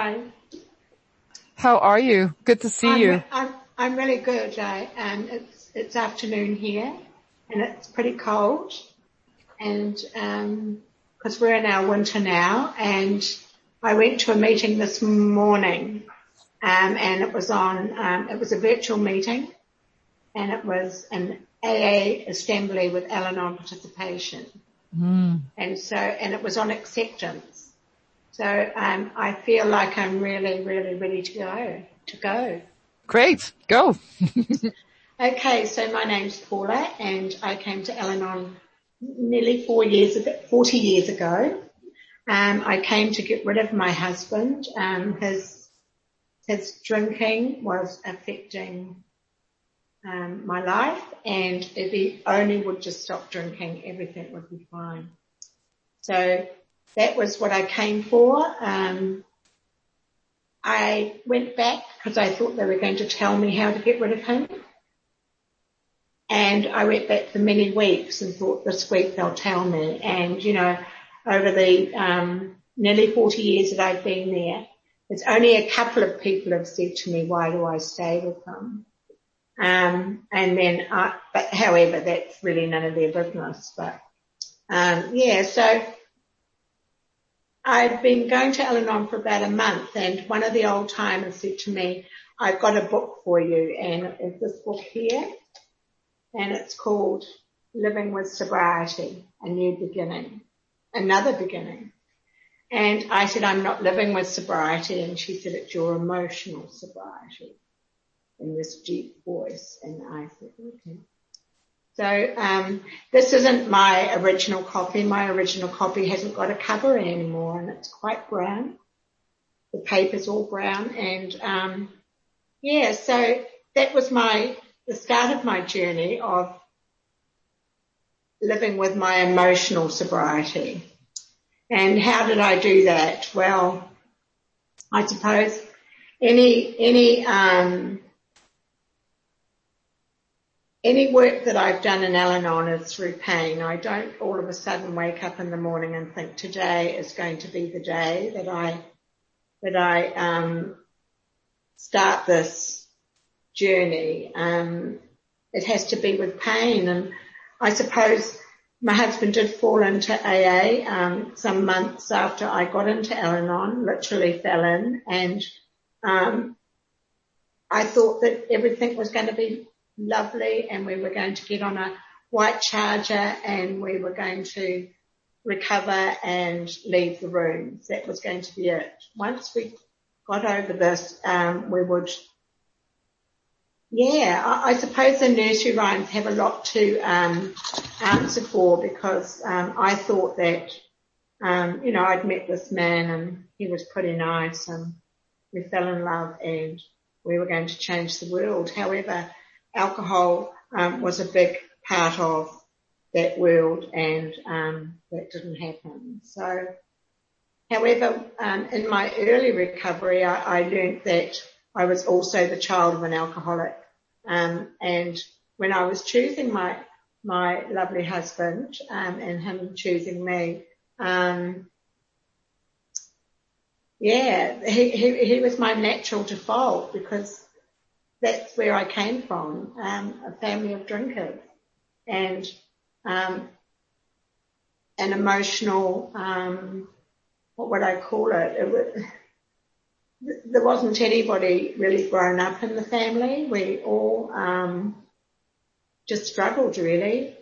Hi. How are you? Good to see you. I'm really good. It's afternoon here, and it's pretty cold, and because we're in our winter now, and I went to a meeting this morning, and it was it was a virtual meeting, and it was an AA assembly with Al-Anon participation, and it was on acceptance. So I feel like I'm really, really ready to go. Great. Go. Okay, so my name's Paula, and I came to Al-Anon nearly 40 years ago. I came to get rid of my husband. His drinking was affecting my life, and if he only would just stop drinking, everything would be fine. So that was what I came for. I went back because I thought they were going to tell me how to get rid of him. And I went back for many weeks and thought this week they'll tell me. And, over the nearly 40 years that I've been there, it's only a couple of people have said to me, why do I stay with them? But however, that's really none of their business. But, so I've been going to Al-Anon for about a month, and one of the old timers said to me, I've got a book for you, and it's this book here, and it's called Living with Sobriety, A New Beginning, Another Beginning. And I said, I'm not living with sobriety, and she said, it's your emotional sobriety, in this deep voice. And I said, okay. So this isn't my original copy. My original copy hasn't got a cover anymore, and it's quite brown. The paper's all brown, and so that was the start of my journey of living with my emotional sobriety. And how did I do that? Well, I suppose any work that I've done in Al-Anon is through pain. I don't all of a sudden wake up in the morning and think today is going to be the day that I start this journey. It has to be with pain. And I suppose my husband did fall into AA some months after I got into Al-Anon, literally fell in. And I thought that everything was going to be lovely, and we were going to get on a white charger and we were going to recover and leave the rooms. That was going to be it. Once we got over this, we would, I suppose the nursery rhymes have a lot to answer for, because I thought that, I'd met this man and he was pretty nice and we fell in love and we were going to change the world. However, alcohol was a big part of that world, and that didn't happen. So, however, in my early recovery, I learned that I was also the child of an alcoholic. And when I was choosing my lovely husband, and him choosing me, he was my natural default, because that's where I came from, a family of drinkers, and an emotional, what would I call it? There wasn't anybody really grown up in the family. We all just struggled, really.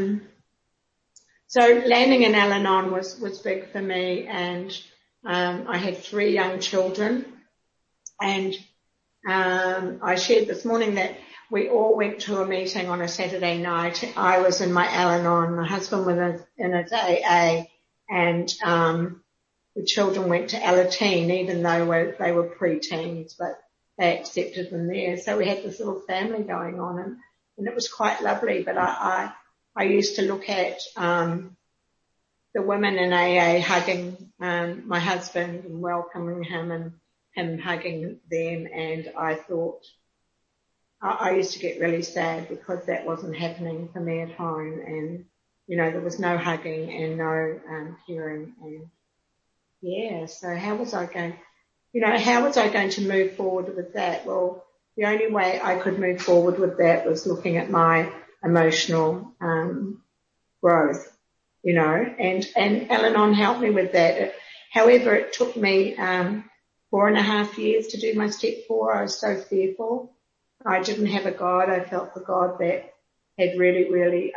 So landing in Al-Anon was big for me, and I had 3 young children, and I shared this morning that we all went to a meeting on a Saturday night. I was in my Al-Anon, my husband was in his AA, and the children went to Alateen, even though they were pre-teens, but they accepted them there. So we had this little family going on, and it was quite lovely. But I used to look at the women in AA hugging my husband and welcoming him, and him hugging them, and I thought, I used to get really sad because that wasn't happening for me at home, and there was no hugging and no caring, and so how was I going? how was I going to move forward with that? Well, the only way I could move forward with that was looking at my emotional growth, and Al-Anon helped me with that. However, it took me 4.5 years to do my step 4. I was so fearful. I didn't have a guide. I felt the God that had really, really,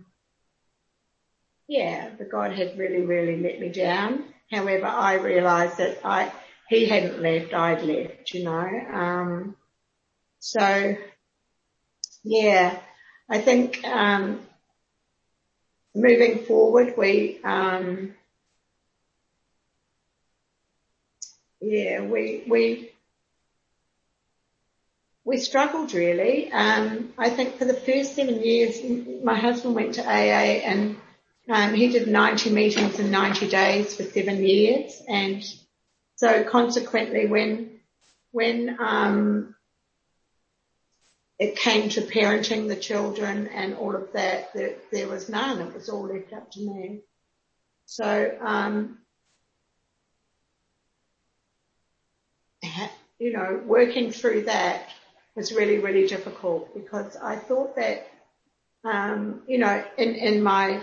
the God had really, really let me down. However, I realised that he hadn't left, I'd left, So, I think moving forward, we struggled really. I think for the first 7 years, my husband went to AA and he did 90 meetings in 90 days for 7 years. And so consequently when it came to parenting the children and all of that, there was none. It was all left up to me. So, working through that was really, really difficult because I thought that, in my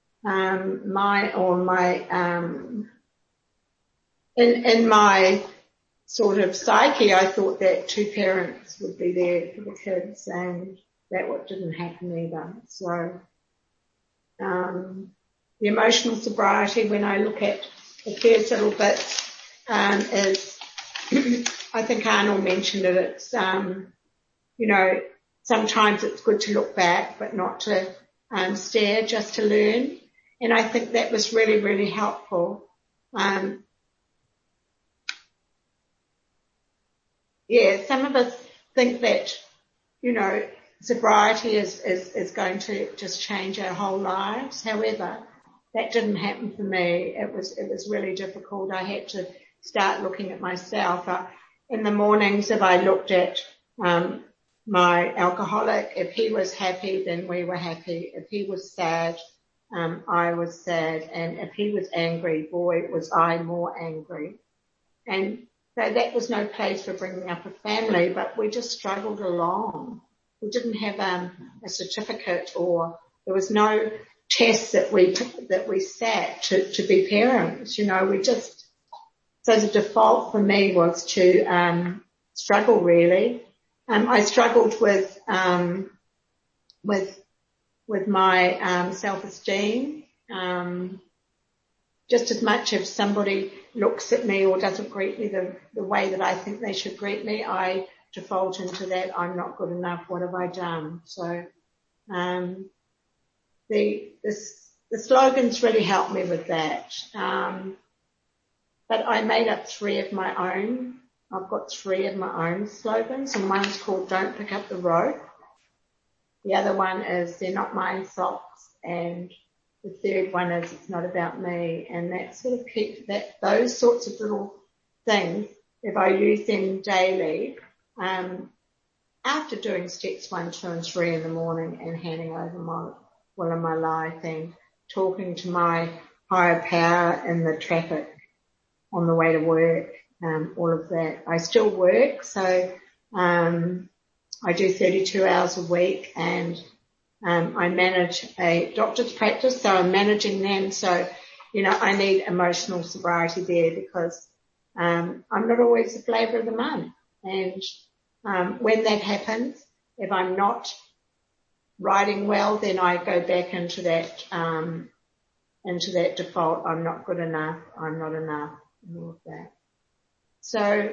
in my sort of psyche, I thought that 2 parents would be there for the kids, and that what didn't happen either. So, the emotional sobriety, when I look at the first little bits, is, I think Arnold mentioned it, it's, sometimes it's good to look back, but not to stare, just to learn. And I think that was really, really helpful. Some of us think that, sobriety is going to just change our whole lives. However, that didn't happen for me. It was really difficult. I had to start looking at myself. In the mornings, if I looked at my alcoholic, if he was happy, then we were happy. If he was sad, I was sad. And if he was angry, boy, was I more angry. And so that was no place for bringing up a family, but we just struggled along. We didn't have a certificate, or there was no test that we sat to be parents. So the default for me was to struggle really. I struggled with my self-esteem. Just as much if somebody looks at me or doesn't greet me the way that I think they should greet me, I default into that. I'm not good enough. What have I done? So, the slogans really helped me with that. But I made up 3 of my own. I've got 3 of my own slogans, and one's called "Don't Pick Up the Rope." The other one is "They're Not Mine Socks," and the third one is "It's Not About Me." And that sort of keeps those sorts of little things, if I use them daily, after doing steps 1, 2 and 3 in the morning and handing over my will in my life and talking to my higher power in the traffic on the way to work, all of that. I still work, so I do 32 hours a week, and I manage a doctor's practice, so I'm managing them. So, I need emotional sobriety there because I'm not always the flavour of the month. And when that happens, if I'm not writing well, then I go back into that default. I'm not good enough. I'm not enough, and all of that. So,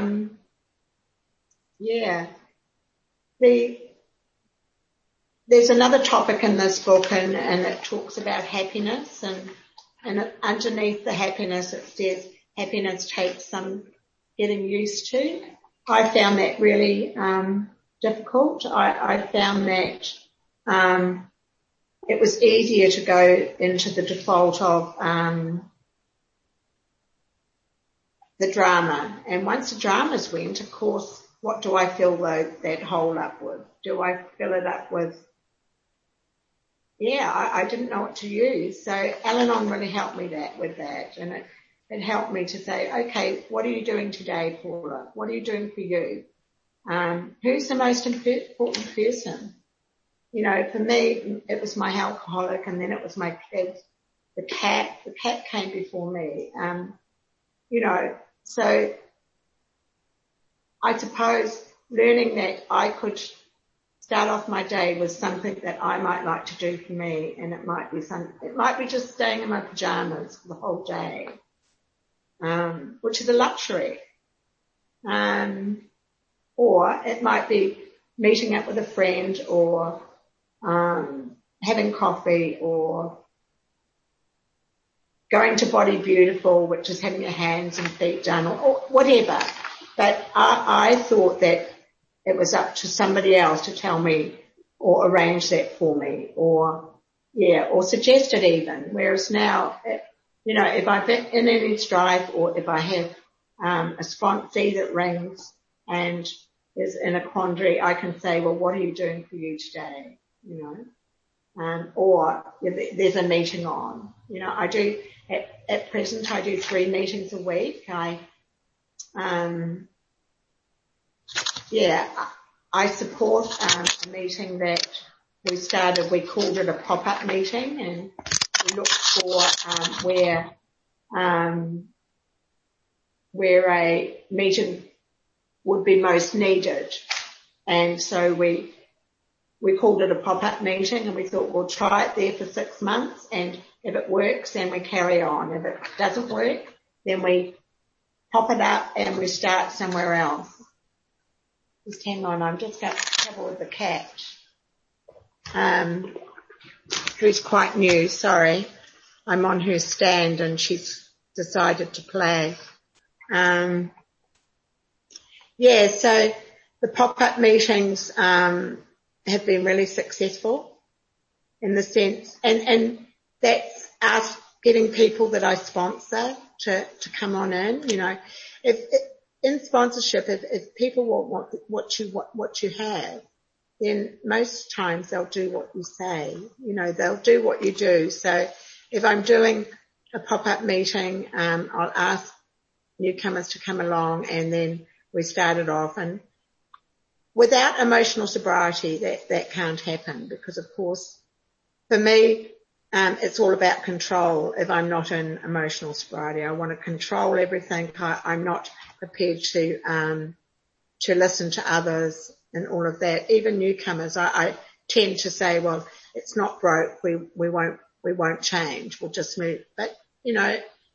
there's another topic in this book, and it talks about happiness, and underneath the happiness it says happiness takes some getting used to. I found that really difficult. I found that it was easier to go into the default of the drama. And once the dramas went, of course, what do I fill that hole up with? Do I fill it up with? I didn't know what to use. So Al-Anon really helped me with that. And it helped me to say, okay, what are you doing today, Paula? What are you doing for you? Who's the most important person? You know, for me, it was my alcoholic, and then it was my kids. The cat came before me. You know, so I suppose learning that I could start off my day with something that I might like to do for me, and it might be just staying in my pajamas for the whole day, which is a luxury. Or it might be meeting up with a friend, or having coffee, or going to Body Beautiful, which is having your hands and feet done, or whatever. But I thought that it was up to somebody else to tell me or arrange that for me, or suggest it even. Whereas now, you know, if I'm in any strife, or if I have a sponsee that rings and is in a quandary, I can say, well, what are you doing for you today? You know, or there's a meeting on. You know, I do at present I do 3 meetings a week. I support a meeting that we started. We called it a pop-up meeting, and we looked for where a meeting would be most needed. And so we called it a pop-up meeting, and we thought we'll try it there for 6 months, and if it works, then we carry on. If it doesn't work, then we pop it up and we start somewhere else. Just hang on, I'm just going to trouble with the cat. Who's quite new, sorry. I'm on her stand and she's decided to play. So the pop-up meetings have been really successful in the sense, and that's us getting people that I sponsor to come on in. You know, if in sponsorship, if people want what you have, then most times they'll do what you say. You know, they'll do what you do. So if I'm doing a pop-up meeting, I'll ask newcomers to come along, and then we start it off. And without emotional sobriety, that can't happen, because of course, for me, it's all about control. If I'm not in emotional sobriety, I want to control everything. I'm not prepared to listen to others and all of that. Even newcomers, I tend to say, well, it's not broke. We won't change. We'll just move. But, you know,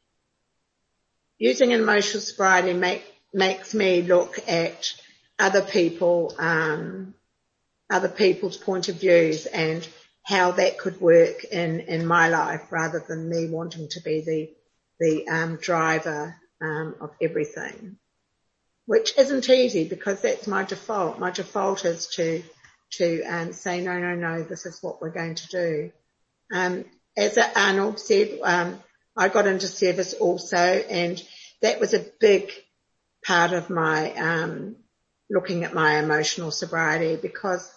using emotional sobriety makes me look at other people's point of views and how that could work in my life, rather than me wanting to be the driver of everything, which isn't easy, because that's my default. My default is to say no, this is what we're going to do. As Arnold said, I got into service also, and that was a big part of my looking at my emotional sobriety, because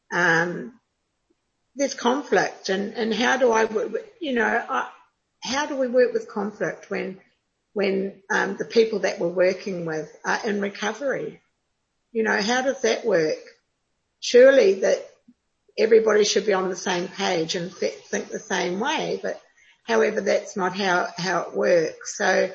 there's conflict, and how do I, you know, how do we work with conflict when the people that we're working with are in recovery? You know, how does that work? Surely that everybody should be on the same page and think the same way, but however, that's not how it works. So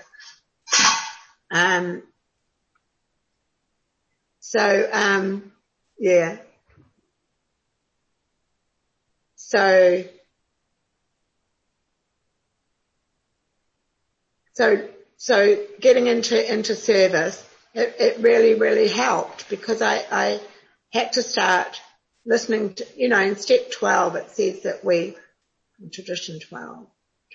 So getting into service, it really, really helped, because I had to start listening to, you know, in step 12 it says that tradition 12,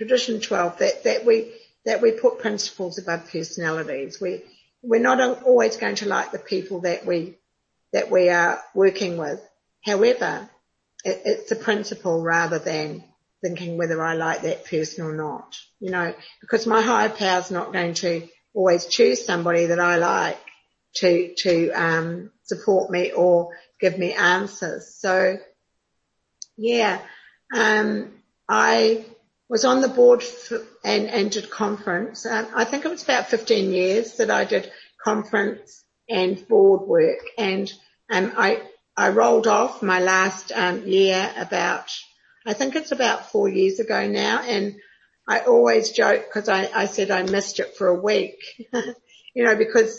that we put principles above personalities. We're not always going to like the people that we are working with. However, it's a principle rather than thinking whether I like that person or not, you know, because my higher power's not going to always choose somebody that I like to support me or give me answers. So, I was on the board and did conference. I think it was about 15 years that I did conference and board work. And I rolled off my last year I think it's about 4 years ago now. And I always joke because I said I missed it for a week, because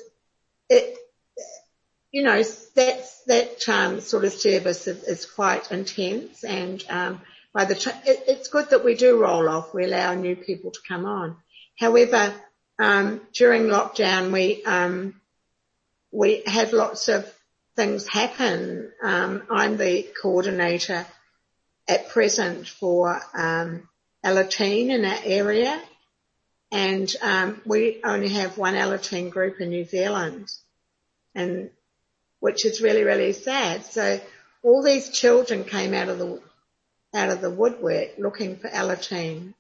that sort of service is quite intense, and by the time it's good that we do roll off, we allow new people to come on. However, during lockdown, we had lots of things happen. I'm the coordinator at present for Alateen in our area, and we only have one Alateen group in New Zealand, and which is really, really sad. So all these children came out of the woodwork looking for Alateen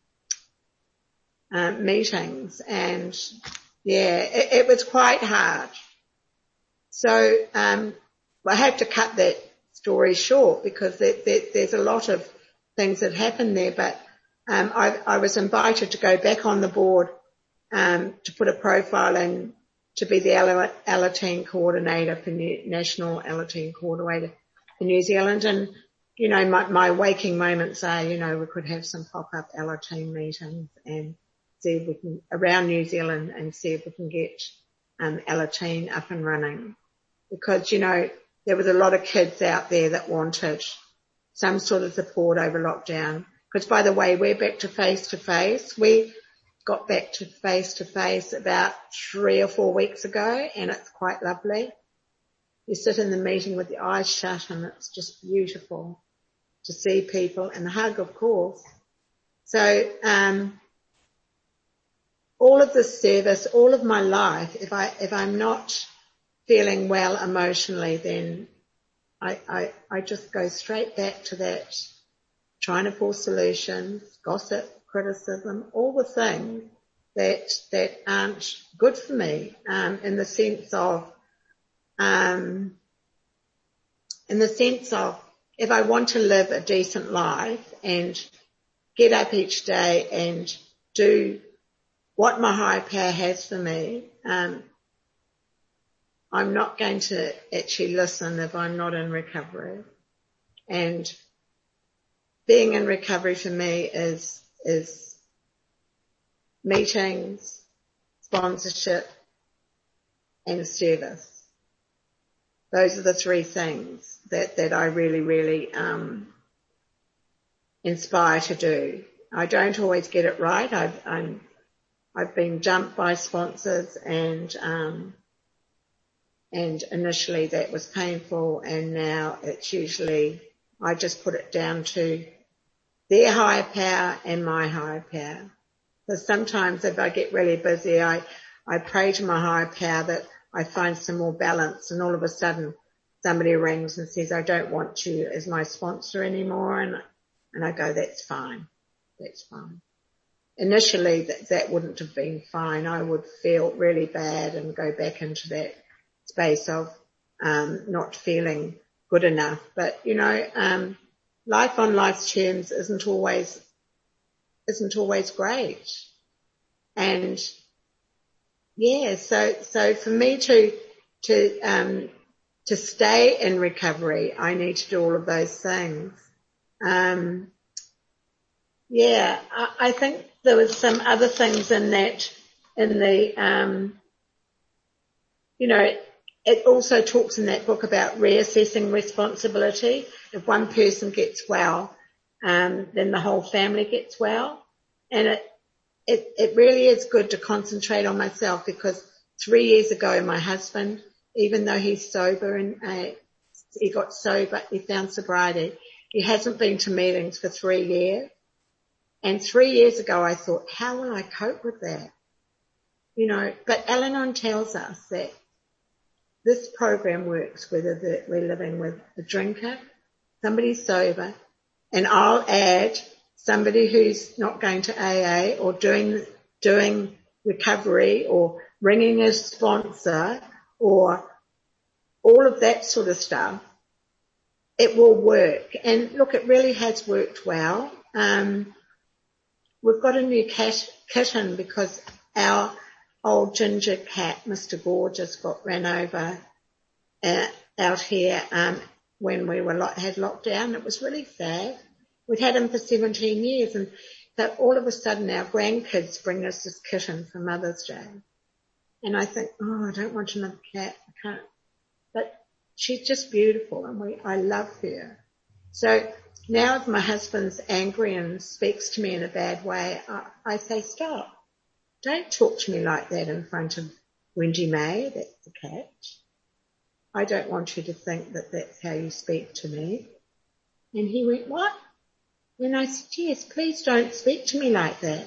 meetings, and it was quite hard. So I had to cut that story short because there's a lot of things that happened there, but I was invited to go back on the board to put a profile in to be the Alateen coordinator for National Alateen coordinator for New Zealand. And, my waking moments are, we could have some pop-up Alateen meetings and see if we can, around New Zealand, and see if we can get Alateen up and running. Because, there was a lot of kids out there that wanted some sort of support over lockdown. Because, by the way, we're back to face-to-face. We got back to face-to-face about 3 or 4 weeks ago, and it's quite lovely. You sit in the meeting with your eyes shut, and it's just beautiful to see people, and the hug, of course. So all of this service, all of my life, if I'm not feeling well emotionally, then I just go straight back to that, trying to force solutions, gossip, criticism, all the things that aren't good for me, in the sense of if I want to live a decent life and get up each day and do what my higher power has for me, I'm not going to actually listen if I'm not in recovery. And being in recovery for me is meetings, sponsorship, and service. Those are the three things that I really, really inspire to do. I don't always get it right. I've been jumped by sponsors, and initially that was painful, and now it's usually I just put it down to their higher power and my higher power. Because sometimes if I get really busy, I pray to my higher power that I find some more balance, and all of a sudden somebody rings and says, I don't want you as my sponsor anymore. And I go, that's fine. That's fine. Initially that wouldn't have been fine. I would feel really bad and go back into that space of not feeling good enough. But, life on life's terms isn't always great. And so for me to stay in recovery, I need to do all of those things. I think there was some other things in the it also talks in that book about reassessing responsibility. If one person gets well, then the whole family gets well. And it really is good to concentrate on myself, because 3 years ago, my husband, even though he's sober and he got sober, he found sobriety, he hasn't been to meetings for 3 years. And 3 years ago, I thought, how will I cope with that? But Al-Anon tells us that this program works whether we're living with a drinker, somebody sober, and I'll add somebody who's not going to AA or doing recovery or ringing a sponsor or all of that sort of stuff. It will work. And look, it really has worked well. we've got a new kitten because our old ginger cat, Mr. Gorgeous, got ran over out here when we had lockdown. It was really sad. We'd had him for 17 years, and so all of a sudden our grandkids bring us this kitten for Mother's Day. And I think, oh, I don't want another cat. I can't. But she's just beautiful, and I love her. So now if my husband's angry and speaks to me in a bad way, I say, stop. Don't talk to me like that in front of Wendy May, that's the cat. I don't want you to think that that's how you speak to me. And he went, what? And I said, yes, please don't speak to me like that.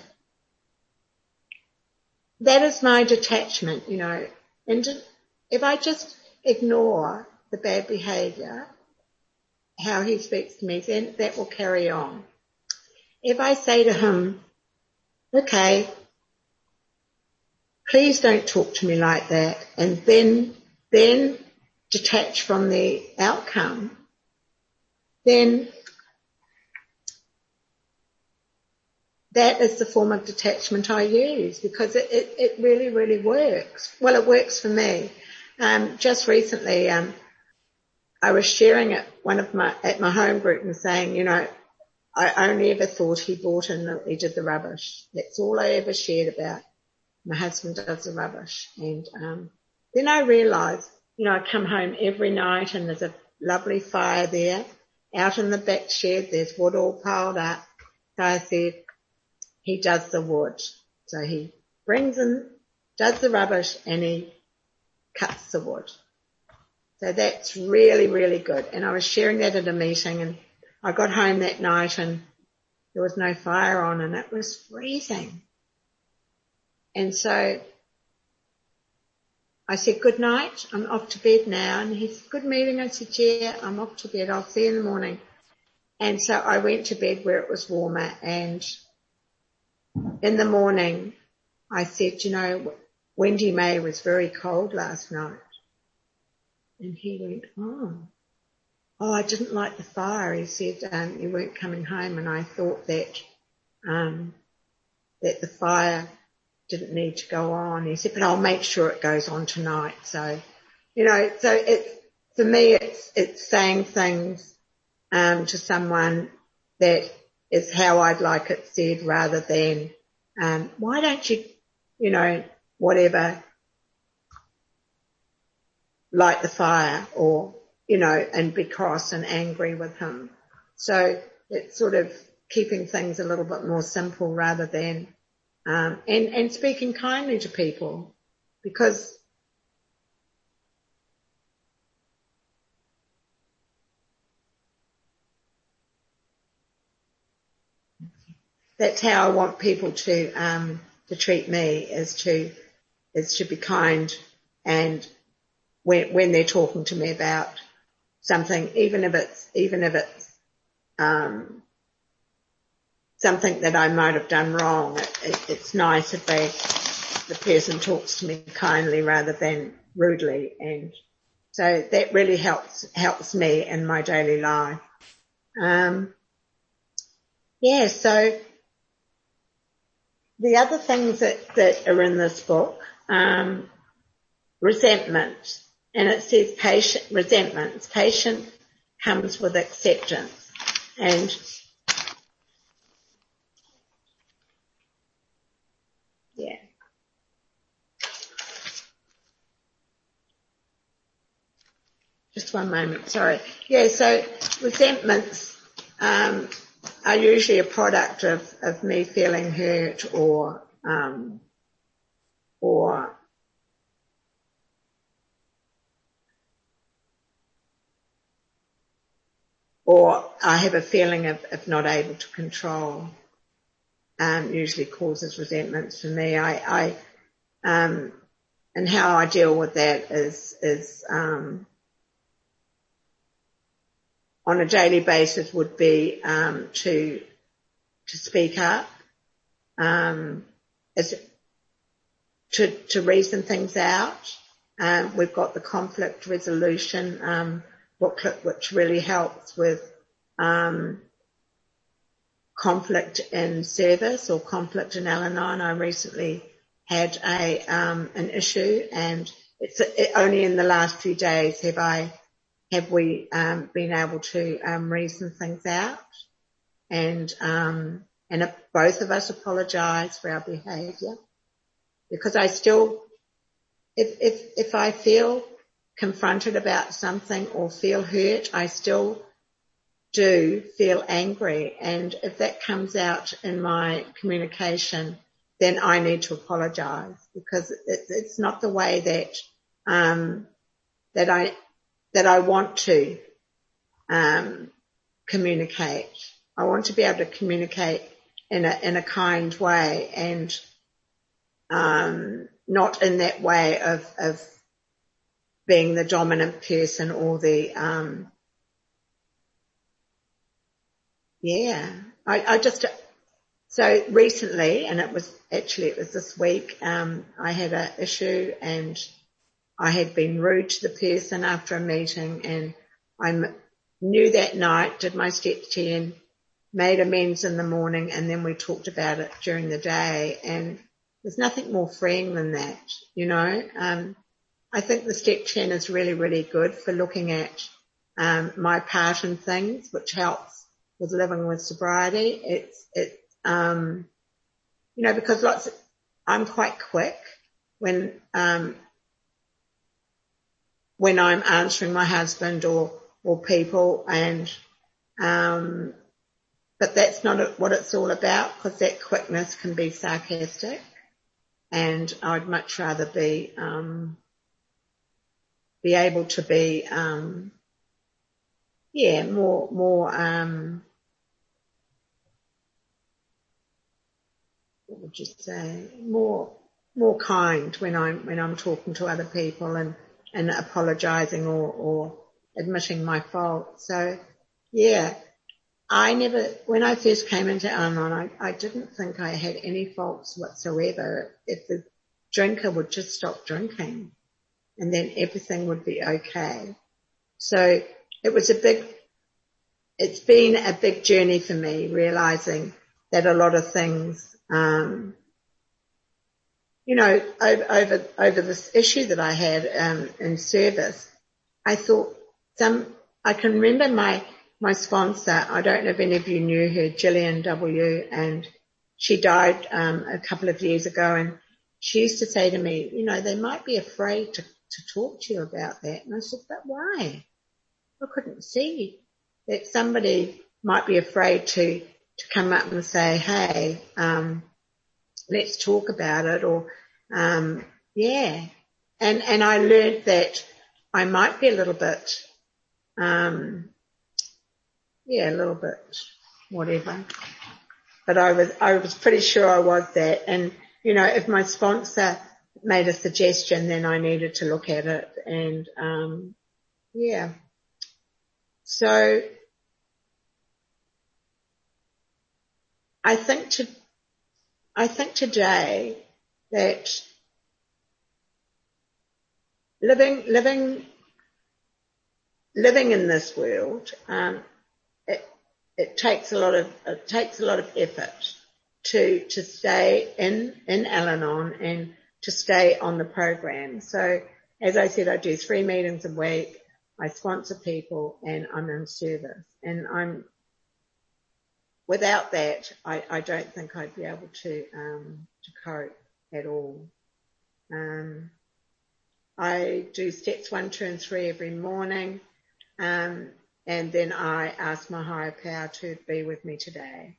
That is my detachment, and if I just ignore the bad behaviour, how he speaks to me, then that will carry on. If I say to him, okay, please don't talk to me like that, and then detach from the outcome, then that is the form of detachment I use, because it really, really works. Well, it works for me. Just recently, I was sharing at at my home group and saying, I only ever thought he brought in he did the rubbish. That's all I ever shared about. My husband does the rubbish. And then I realised, I come home every night and there's a lovely fire there. Out in the back shed, there's wood all piled up. So I said, he does the wood. So he brings in, does the rubbish, and he cuts the wood. So that's really, really good. And I was sharing that at a meeting, and I got home that night and there was no fire on and it was freezing. And so I said, good night, I'm off to bed now. And he said, good meeting. I said, yeah, I'm off to bed. I'll see you in the morning. And so I went to bed where it was warmer, and in the morning I said, Wendy May was very cold last night. And he went, oh, I didn't like the fire. He said, you weren't coming home, and I thought that the fire didn't need to go on. He said, but I'll make sure it goes on tonight. So, for me, it's saying things to someone that is how I'd like it said, rather than, why don't you, whatever, light the fire, or, and be cross and angry with him. So it's sort of keeping things a little bit more simple, rather than, and speaking kindly to people, because that's how I want people to treat me, is to be kind, and when they're talking to me about something, even if it's something that I might have done wrong, it's nice if the person talks to me kindly rather than rudely, and so that really helps me in my daily life. So the other things that are in this book, resentment, and it says resentment comes with acceptance, and just one moment, sorry. So resentments are usually a product of me feeling hurt, or I have a feeling of not able to control, usually causes resentments for me. And how I deal with that is on a daily basis would be to speak up, to reason things out. We've got the conflict resolution booklet, which really helps with conflict in service or conflict in Al-Anon. I recently had an issue, and it's only in the last few days have we been able to reason things out, and both of us apologise for our behaviour, because I still, if I feel confronted about something or feel hurt, I still do feel angry, and if that comes out in my communication, then I need to apologise, because it's not the way that I want to communicate. I want to be able to communicate in a kind way, and not in that way of being the dominant person or the so recently, and it was this week, I had an issue, and I had been rude to the person after a meeting, and I knew that night, did my step 10, made amends in the morning, and then we talked about it during the day, and there's nothing more freeing than that, you know. I think the step 10 is really, really good for looking at my part in things, which helps with living with sobriety. You know, because I'm quite quick when I'm answering my husband or people, and but that's not what it's all about, because that quickness can be sarcastic, and I'd much rather be able to be more what would you say, more kind when I'm talking to other people and apologising or admitting my fault. So yeah, when I first came into Al-Anon, I didn't think I had any faults whatsoever. If the drinker would just stop drinking, and then everything would be okay. So it's been a big journey for me, realising that a lot of things, you know, over this issue that I had in service, I thought I can remember my sponsor, I don't know if any of you knew her, Gillian W., and she died a couple of years ago, and she used to say to me, you know, they might be afraid to talk to you about that. And I said, but why? I couldn't see that somebody might be afraid to come up and say, hey, let's talk about it, or yeah. And I learned that I might be a little bit whatever. But I was pretty sure I was that. And, you know, if my sponsor made a suggestion, then I needed to look at it. And, yeah. So I think today that living in this world, it takes a lot of effort to stay in Al-Anon and to stay on the program. So as I said, I do 3 meetings a week. I sponsor people, and I'm in service. And without that, I don't think I'd be able to cope at all. I do steps 1, 2, and 3 every morning. And then I ask my higher power to be with me today.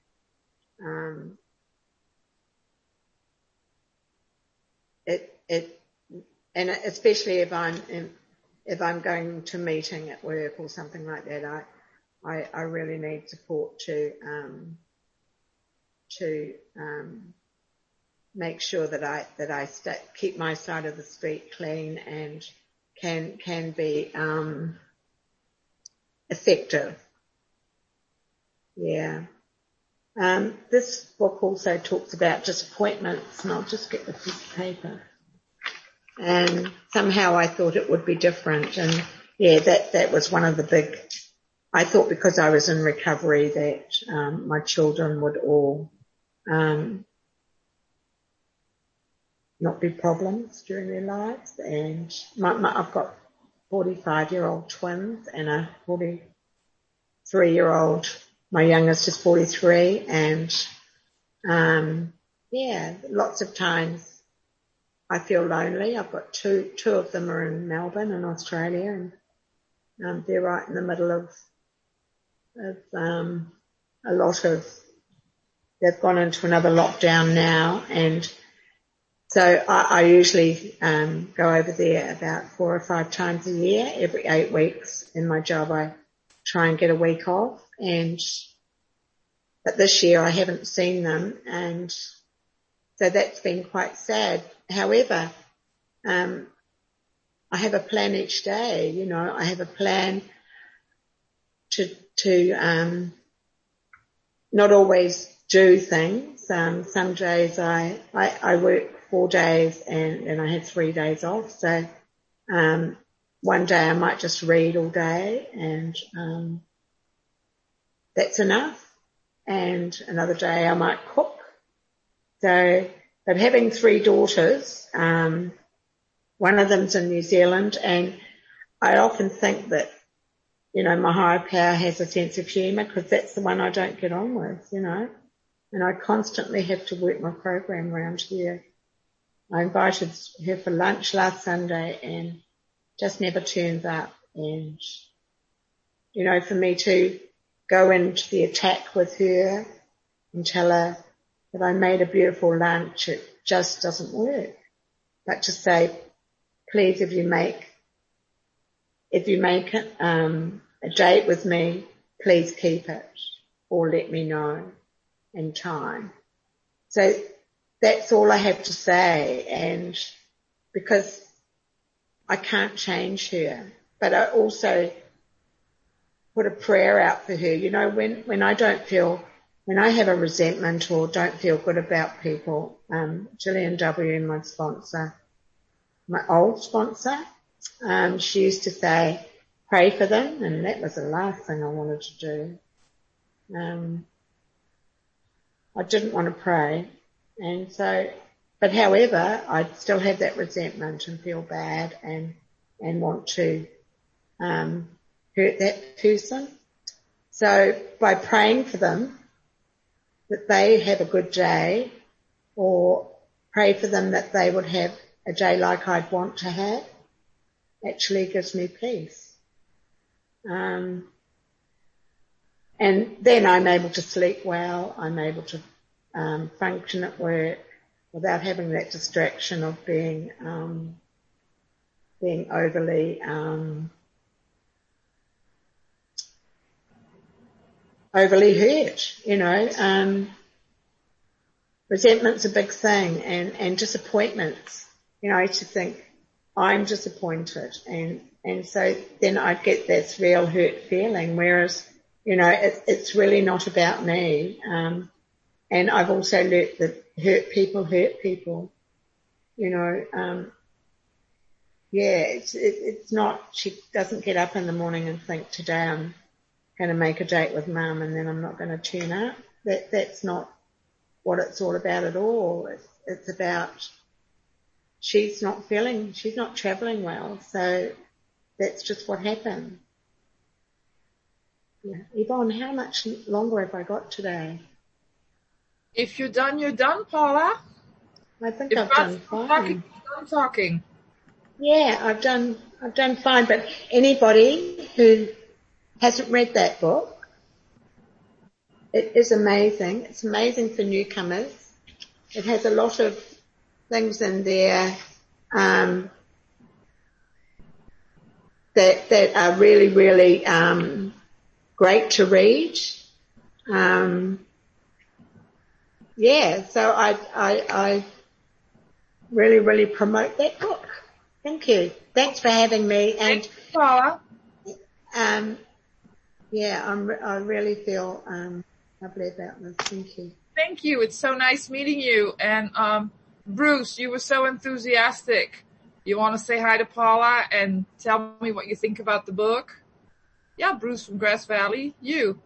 And especially if I'm going to a meeting at work or something like that, I really need support to make sure that I keep my side of the street clean and can be effective. Yeah. This book also talks about disappointments, and I'll just get the piece of paper. And somehow I thought it would be different, and yeah, that was one of the big. I thought because I was in recovery that my children would all not be problems during their lives. And I've got 45-year-old twins and a 43-year-old. My youngest is 43, and lots of times I feel lonely. I've got two of them are in Melbourne in Australia, and they're right in the middle of a lot of, they've gone into another lockdown now, and so I usually go over there about 4 or 5 times a year. Every 8 weeks in my job I try and get a week off, but this year I haven't seen them, and so that's been quite sad. However, I have a plan each day, you know. I have a plan to not always do things. Some days I work 4 days and I have 3 days off. So one day I might just read all day, and that's enough. And another day I might cook. So, but having 3 daughters, one of them's in New Zealand, and I often think that, you know, my higher power has a sense of humour, because that's the one I don't get on with, you know, and I constantly have to work my program around here. I invited her for lunch last Sunday and just never turns up, and, you know, for me to go into the attack with her and tell her that I made a beautiful lunch, it just doesn't work. But to say, please, if you make it, a date with me, please keep it, or let me know in time. So that's all I have to say, and because I can't change her, but I also put a prayer out for her. You know, when I have a resentment or don't feel good about people, Gillian W., my sponsor, my old sponsor, she used to say, pray for them, and that was the last thing I wanted to do. I didn't want to pray, and so, but however, I still have that resentment and feel bad and want to hurt that person. So by praying for them, that they have a good day, or pray for them that they would have a day like I'd want to have, actually gives me peace. And then I'm able to sleep well. I'm able to function at work without having that distraction of being overly hurt, you know. Resentment's a big thing, and disappointments. You know, I used to think, I'm disappointed, and so then I'd get this real hurt feeling, whereas, you know, it's really not about me. And I've also learnt that hurt people, you know. It's not, she doesn't get up in the morning and think, today I'm going to make a date with mum and then I'm not going to turn up. That's not what it's all about at all. It's about, she's not travelling well, so that's just what happened. Yeah. Yvonne, how much longer have I got today? If you're done, you're done, Paula. I think I've done fine. I'm talking. Yeah, I've done fine, but anybody who hasn't read that book, it is amazing. It's amazing for newcomers. It has a lot of things in there that are really, really great to read. So I really, really promote that book. Thank you. Thanks for having me. And thank you, Paula. I really feel lovely about this. Thank you. Thank you. It's so nice meeting you. And Bruce, you were so enthusiastic. You want to say hi to Paula and tell me what you think about the book? Yeah, Bruce from Grass Valley. You.